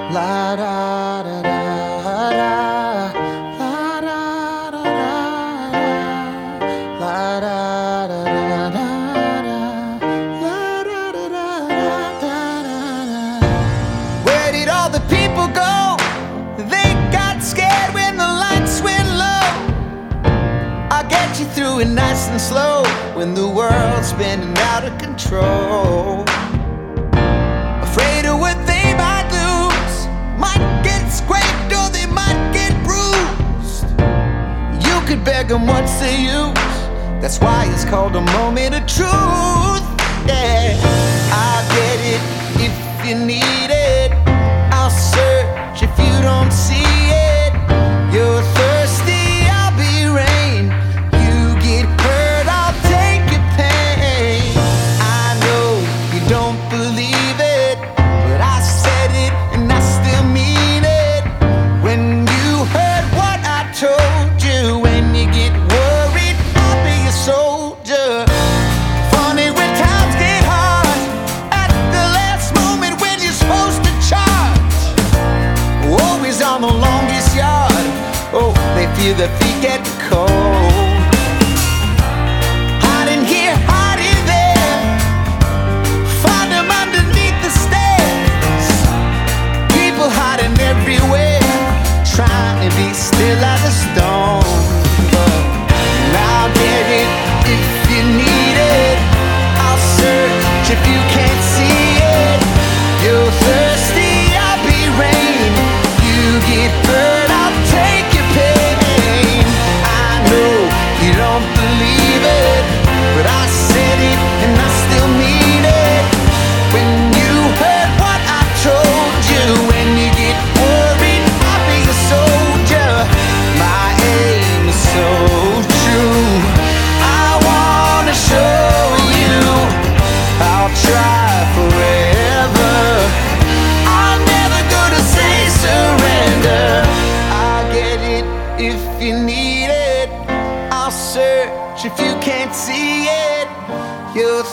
La da da da da, la da da da da, la da da da da, la da da da da. Where did all the people go? They got scared when the lights went low. I'll get you through it nice and slow when the world's spinning out of control. Afraid of what they might lose, might get scraped or they might get bruised. You could beg them, what's the use? That's why it's called a moment of truth. Yeah, I'll get it if you need it. I'll search if you don't see it. You're thirsty, I'll be rain. You get hurt, I'll take your pain. I know you don't believe it, but I said it and I still mean it. When you heard what I told you, when you get worried, I'll be a soldier. Funny when times get hard, at the last moment when you're supposed to charge. Always on the longest yard, oh, they feel their feet get cold. Hiding here, hiding there, find them underneath the stairs. People hiding everywhere, trying to be still as a stone. And I'll get it if you need it. I'll search if you can't see it. You're thirsty, I'll be rain. You get hurt, I'll take your pain. I know you don't believe it, but I said it and I still mean it. When you heard what I told you, when you get worried, I'll be a soldier. My aim is so true. I wanna show you I'll try forever. I'm never gonna say surrender. I'll get it if you need it. I'll search if you can't see it. You're